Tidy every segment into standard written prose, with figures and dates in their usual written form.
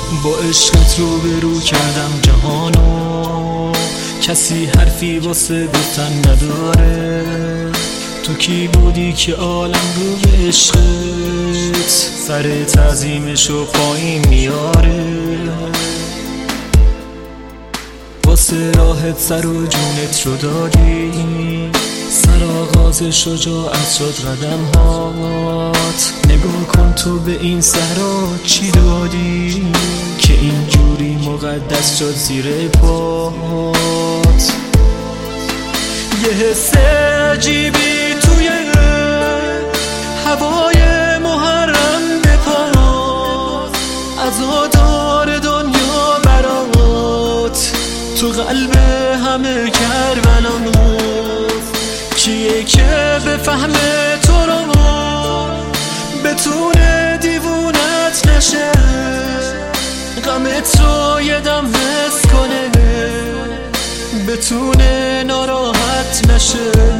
با عشقت رو به رو کردم جهانو، کسی حرفی واسه گفتن نداره. تو کی بودی که عالم رو به عشقت سر تعظیمشو پایین میاره؟ واسه راحت سر و جونت رو دادی، سر آغاز شجاعت شد قدم هات. نگاه کن تو به این صحرا چی دادی که اینجوری مقدس شد زیر پات. یه حس عجیبی توی هوای محرم بپاس، عزادار دنیا برات تو قلب همه کربلات. کیه که بفهمه تو رو بتونه دیوونت نشه، غمت رو یه دم حس کنه بتونه ناراحت نشه.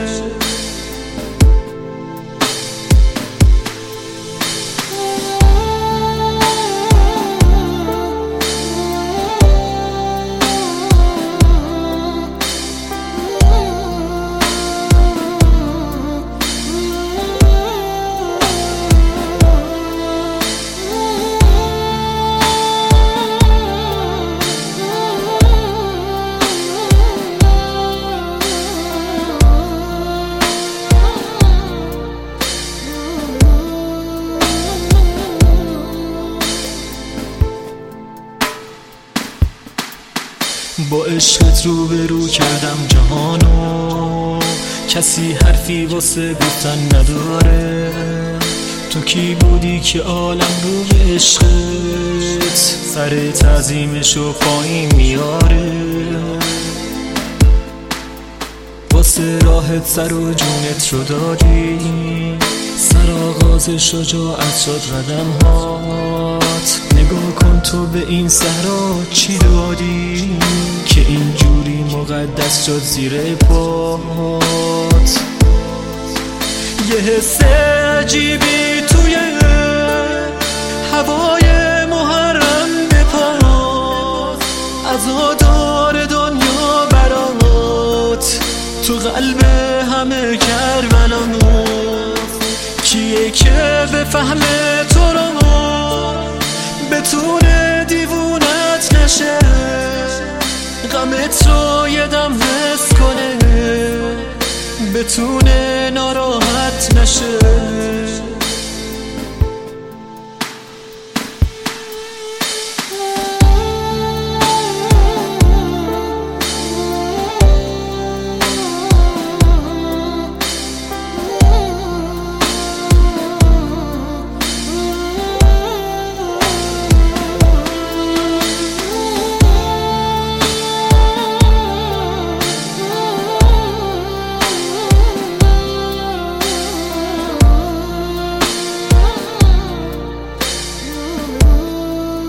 با عشقت رو به رو کردم جهانو، کسی حرفی واسه گفتن نداره. تو کی بودی که عالم رو به عشقت سر تعظیمشو پایین میاره؟ واسه راحت سر و جونت رو دادی، سر آغاز شجاعت شد قدم هات. نگاه کن تو به این صحرا چی دادی که اینجوری مقدس شد زیر پات. یه حس عجیبی توی هوای محرم بپاس، عزادار دنیا برات تو قلب همه کربلات. کیه که بفهمه تو رو بتونه دیوونت نشه، غمت رو یه دم حس کنه بتونه ناراحت نشه.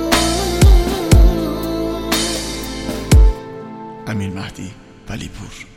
امیر مهدی ولیپور.